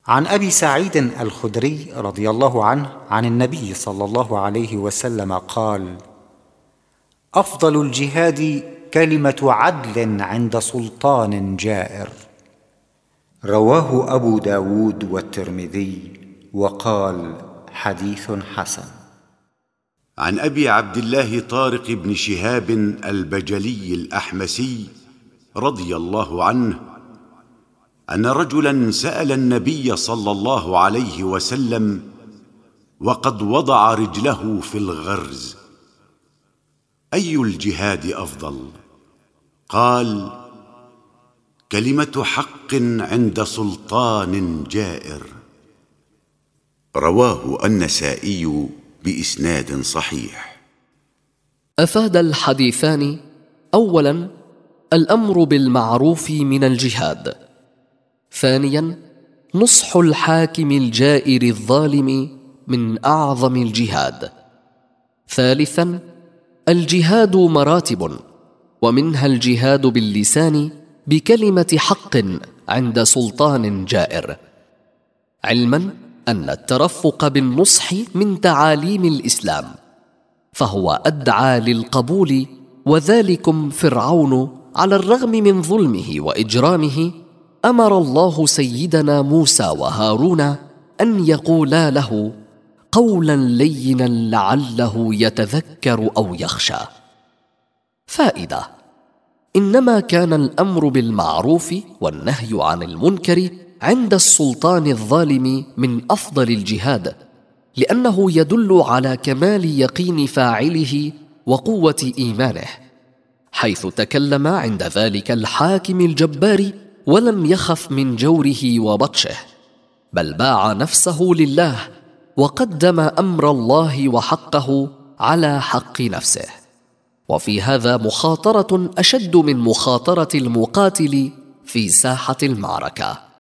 عن أبي سعيد الخدري رضي الله عنه عن النبي صلى الله عليه وسلم قال: أفضل الجهاد كلمة عدل عند سلطان جائر. رواه أبو داود والترمذي وقال: حديث حسن. عن أبي عبد الله طارق بن شهاب البجلي الأحمسي رضي الله عنه أن رجلا سأل النبي صلى الله عليه وسلم وقد وضع رجله في الغرز: أي الجهاد أفضل؟ قال: كلمة حق عند سلطان جائر. رواه النسائي بإسناد صحيح. أفاد الحديثان: أولا، الأمر بالمعروف من الجهاد. ثانيا، نصح الحاكم الجائر الظالم من أعظم الجهاد. ثالثا، الجهاد مراتب، ومنها الجهاد باللسان بكلمة حق عند سلطان جائر، علما أن الترفق بالنصح من تعاليم الإسلام، فهو أدعى للقبول. وذلكم فرعون على الرغم من ظلمه وإجرامه أمر الله سيدنا موسى وهارون أن يقولا له قولا لينا لعله يتذكر أو يخشى. فائدة: إنما كان الأمر بالمعروف والنهي عن المنكر عند السلطان الظالم من أفضل الجهاد، لأنه يدل على كمال يقين فاعله وقوة إيمانه، حيث تكلم عند ذلك الحاكم الجبار ولم يخف من جوره وبطشه، بل باع نفسه لله وقدم أمر الله وحقه على حق نفسه. وفي هذا مخاطرة أشد من مخاطرة المقاتل في ساحة المعركة.